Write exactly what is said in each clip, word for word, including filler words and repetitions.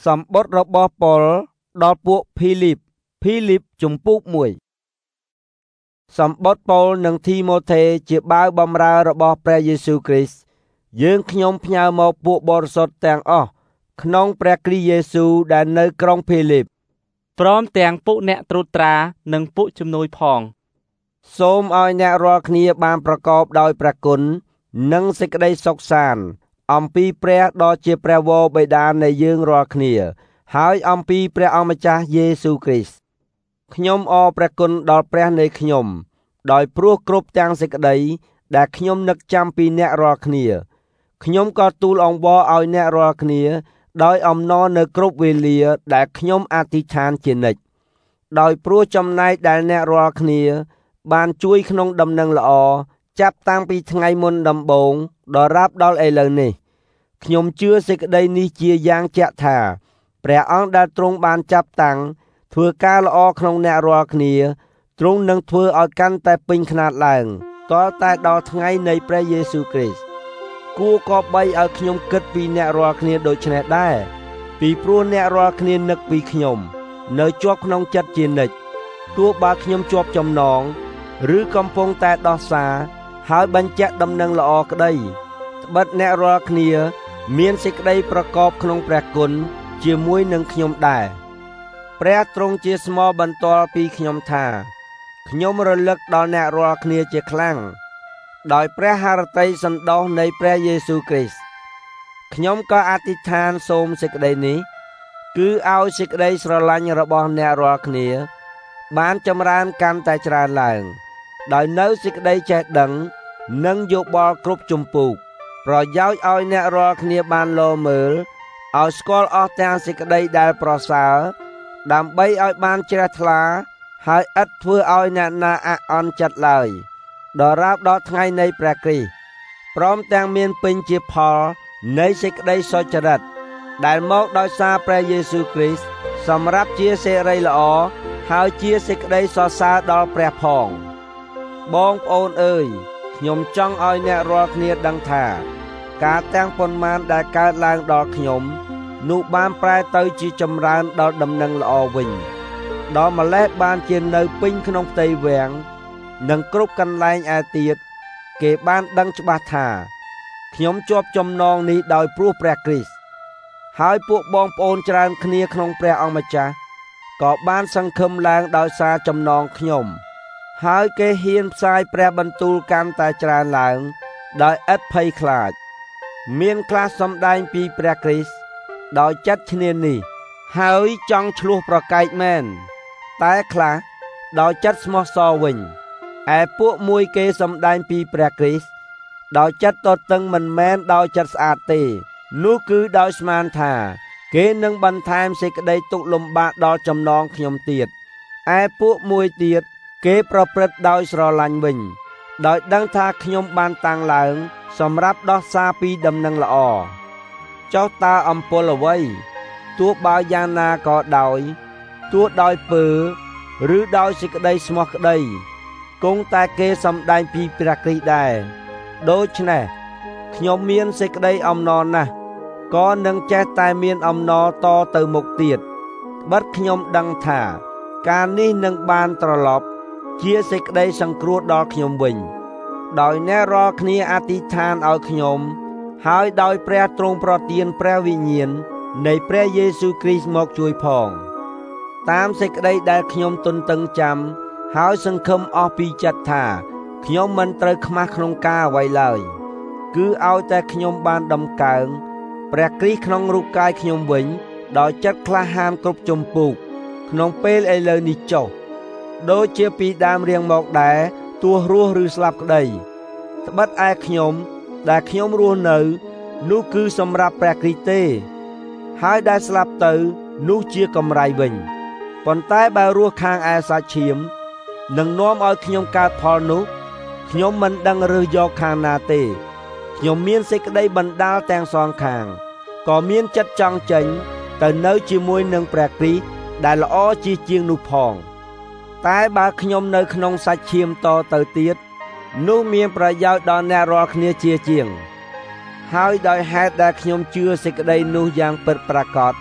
សម្បត្តិរបស់ប៉ុលដល់ពួកភីលីបភីលីបជំពូកមួយសម្បត្តិប៉ុលនិងធីម៉ូថេជាបាវបម្រើរបស់ព្រះយេស៊ូវគ្រីស្ទយើងខ្ញុំផ្ញើមកពួកបរិសុទ្ធទាំងអស់ក្នុងព្រះគ្រីស្ទយេស៊ូវដែលនៅក្រុងភីលីបព្រមទាំងពួកអ្នកត្រួតត្រានិងពួកជំនួយផងសូមឲ្យអ្នករាល់គ្នាបានប្រកបដោយព្រះគុណនិងសេចក្តីសុខសាន្តអំពីព្រះដ៏ជាព្រះវរបិតានៃយើងរាល់គ្នាហើយអំពីព្រះអម្ចាស់យេស៊ូវគ្រីស្ទខ្ញុំអរព្រះគុណដល់ព្រះនៃខ្ញុំដោយព្រោះគ្រប់ទាំងសេចក្តីដែលខ្ញុំនឹកចាំពីអ្នករាល់គ្នាខ្ញុំក៏ទូលអង្វរឲ្យអ្នករាល់គ្នាដោយអំណរនៅគ្រប់វេលាដែលខ្ញុំអធិដ្ឋានជានិច្ចដោយព្រោះចំណែកដែលអ្នករាល់គ្នាបានជួយក្នុងដំណឹងល្អចាប់តាំងពីថ្ងៃមុនដំបូងដល់រាប់ដល់ឥឡូវនេះខ្ញុំជឿសេចក្តីនេះជាយ៉ាងជាក់ថាព្រះអង្គដែលទ្រង់បានចាប់តាំងធ្វើការល្អក្នុងអ្នករាល់គ្នាទ្រង់នឹងធ្វើឲ្យកាន់តែពេញខ្នាតឡើងតរតែដល់ថ្ងៃនៃព្រះយេស៊ូវគ្រីស្ទគួរក៏បីឲ្យខ្ញុំគិតពីអ្នករាល់គ្នាដូច្នេះដែរពីព្រោះអ្នករាល់គ្នានឹកពីខ្ញុំនៅជាប់ក្នុងចិត្តជានិច្ចទោះបើខ្ញុំជាប់ចំណងឬកំពុងតែដោះសារហើយបញ្ជាក់ដំណឹងល្អក្តីត្បិតអ្នករាល់គ្នាមានសេចក្តីប្រកបក្នុងព្រះគុណជាមួយនឹងខ្ញុំដែរព្រះទ្រង់ជាស្មោបន្ទាល់ពីខ្ញុំថាខ្ញុំរលឹកដល់អ្នករាល់គ្នាជាខ្លាំងដោយព្រះハរតីសន្តោសនៃព្រះយេស៊ូវគ្រីស្ទខ្ញុំក៏អធិដ្ឋានសូមសេចក្តីនេះគឺឲ្យសេចក្តីស្រឡាញ់របស់អ្នករាល់គ្នាបានចម្រើនកាន់តែច្រើនឡើងដោយនៅសេចក្តីចេះដឹងនិងយោបល់គ្រប់ជំពូកប្រយោជន៍ឲ្យអ្នករាល់គ្នាបានលមើលឲ្យស្គាល់អស់ទាំងសេចក្តីដែលប្រសើរដើម្បីឲ្យបានជ្រះថ្លាហើយឥតធ្វើឲ្យអ្នកណាអាក់អន់ចិត្តឡើយដល់រាបដល់ថ្ងៃនៃព្រះគ្រីស្ទព្រមទាំងមានពេញជាផលនៃសេចក្តីសុចរិតដែលមកដោយសារព្រះយេស៊ូវគ្រីស្ទសម្រាប់ជាសេរីល្អហើយជាសេចក្តីសរសើរដល់ព្រះផងបងប្អូនអើយខ្ញុំចង់ឲ្យអ្នករាល់គ្នាដឹងថាការទាំងប៉ុន្មានដែលកើតឡើងដល់ខ្ញុំនោះបានប្រែទៅជាចម្រើនដល់ដំណឹងល្អវិញដល់ម្លេះបានជានៅពេញក្នុងផ្ទៃវាំងនិងគ្រប់កន្លែងឯទៀតគេបានដឹងច្បាស់ថាខ្ញុំជាប់ចំណងនេះដោយព្រោះព្រះគ្រីស្ទហើយពួកបងប្អូនច្រើនគ្នាក្នុងព្រះអង្គម្ចាស់ក៏បានសង្ឃឹមឡើងដោយសារចំណងខ្ញុំហើយគេហ៊ានផ្សាយព្រះបន្ទូលកាន់តែច្រើនឡើងដោយឥតភ័យខ្លាចមានខ្លះសម្ដែងពីព្រះគ្រីស្ទដោយចិត្តឈ្នានីសហើយចង់ឆ្លោះប្រកែកមែនតែខ្លះដោយចិត្តស្មោះសរវិញឯពួកមួយគេសម្ដែងពីព្រះគ្រីស្ទដោយចិត្តទទឹងមិនមែនដោយចិត្តស្អាតទេនោះគឺដោយស្មានថាគេនឹងបន្ថែមសេចក្តីទុក្ខលំបាកដល់ចំណងខ្ញុំទៀតឯពួកមួយទៀតគេប្រព្រឹត្តដោយស្រឡាញ់វិញដោយដឹងថាខ្ញុំបានតាំងឡើងសម្រាប់ដោះសារពីដំណឹងល្អចុះតើអំពើអ្វីទោះបើយ៉ាងណាក៏ដោយទោះដោយពើឬដោយសេចក្តីស្មោះក្តីគង់តែគេសម្ដែងពីព្រះគ្រីស្ទដែរដូច្នេះខ្ញុំមានសេចក្តីអំណរណាស់ក៏នឹងចេះតែមានអំណរតទៅមុខទៀតត្បិតខ្ញុំដឹងថាការនេះនឹងបានត្រឡប់ជាសេចក្តីសង្គ្រោះដល់ខ្ញុំវិញដោយអ្នករាល់គ្នាអធិដ្ឋានឲ្យខ្ញុំហើយដោយព្រះទ្រង់ប្រទានព្រះវិញ្ញាណនៃព្រះយេស៊ូវគ្រីស្ទមកជួយផងតាមសេចក្តីដែលខ្ញុំទន្ទឹងចាំហើយសង្ឃឹមអស់ពីចិត្តថាខ្ញុំមិនត្រូវខ្មាស់ក្នុងការអ្វីឡើយគឺឲ្យតែខ្ញុំបានដំកើងព្រះគ្រីស្ទក្នុងរូបកាយខ្ញុំវិញដោយចិត្តក្លាហានគ្រប់ជំពូកក្នុងពេលឥឡូវនេះចុះដូចជាពីដើមរៀងមកដែរទោះរស់ឬស្លាប់ក្តីត្បិតឯខ្ញុំដែលខ្ញុំរស់នៅនោះគឺសម្រាប់ព្រះគ្រីស្ទទេហើយដែលស្លាប់ទៅនោះជាកម្រៃវិញប៉ុន្តែបើរស់ខាងឯសាច់ឈាមនឹងនាំឲ្យខ្ញុំកើតផលនោះខ្ញុំមិនដឹងរើសយកខាងណាទេខ្ញុំមានសេចក្តីបណ្ដាលទាំងសងខាងក៏មានចិត្តចង់ចេញទៅនៅជាមួយនឹងព្រះគ្រីស្ទដែលល្អជាជាងនោះផងតែបើខ្ញុំនៅក្នុងសាច់ឈាមតទៅទៀតនោះមានប្រយោជន៍ដល់អ្នករាល់គ្នាជាជាងហើយដោយហេតុដែលខ្ញុំជឿសេចក្តីនោះយ៉ាងពិតប្រាកដ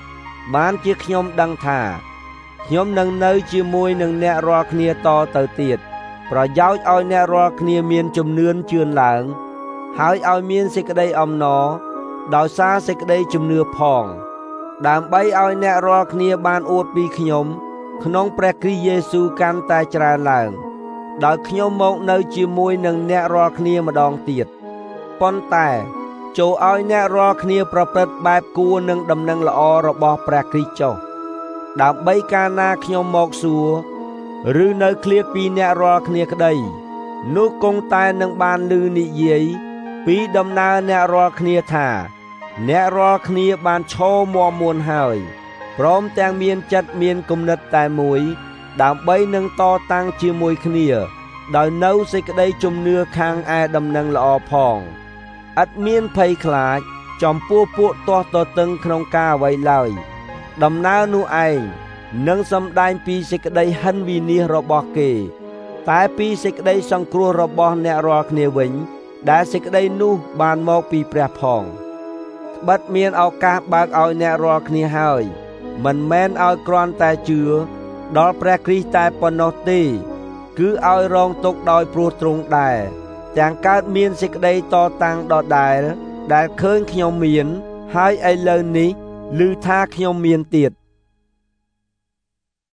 បានជាខ្ញុំដឹងថាខ្ញុំនឹងនៅជាមួយនឹងអ្នករាល់គ្នាតទៅទៀតប្រយោជន៍ឲ្យអ្នករាល់គ្នាមានជំនឿនជឿនឡើងហើយឲ្យមានសេចក្តីអំណរដោយសារសេចក្តីជំនឿផងដើម្បីឲ្យអ្នករាល់គ្នាបានអួតពីខ្ញុំក្នុងព្រះគ្រីស្ទយេស៊ូវកាន់តែច្រើនឡើងដោយខ្ញុំមកនៅជាមួយនឹងអ្នករាល់គ្នាម្ដងទៀតប៉ុន្តែចូលឲ្យអ្នករាល់គ្នាប្រព្រឹត្តបែបគួរនឹងដំណឹងល្អរបស់ព្រះគ្រីស្ទចុះដើម្បីកាលណាខ្ញុំមកសួរឬនៅឃ្លាតពីអ្នករាល់គ្នាក្តីនោះគង់តែនឹងបានឮនិយាយពីដំណើរអ្នករាល់គ្នាថាអ្នករាល់គ្នាបានឈរមាំមួនហើយព្រមទាំងមានចិត្តមានគំនិតតែមួយដើម្បីនឹងតតាំងជាមួយគ្នាដោយនៅសេចក្តីជំនឿខាងឯដំណឹងល្អផងឥតមានភ័យខ្លាចចំពោះពួកទាស់ទទឹងក្នុងការអ្វីឡើយដំណើរនោះឯងនឹងសម្ដែងពីសេចក្តីហិនវិនាសរបស់គេតែពីសេចក្តីសង្គ្រោះរបស់អ្នករាល់គ្នាវិញដែលសេចក្តីនោះបានមកពីព្រះផងត្បិតមានឱកាសបើកឲ្យអ្នករាល់គ្នាហើយមិនមែនឲ្យគ្រាន់តែជឿដល់ព្រះគ្រីស្ទតែប៉ុណ្ណោះទេគឺឲ្យរងទុក្ខដោយព្រោះទ្រង់ដែរទាំងកើតមានសេចក្តីតតាំងដដែលដែលឃើញខ្ញុំមានហើយឥឡូវនេះឮថាខ្ញុំមានទៀត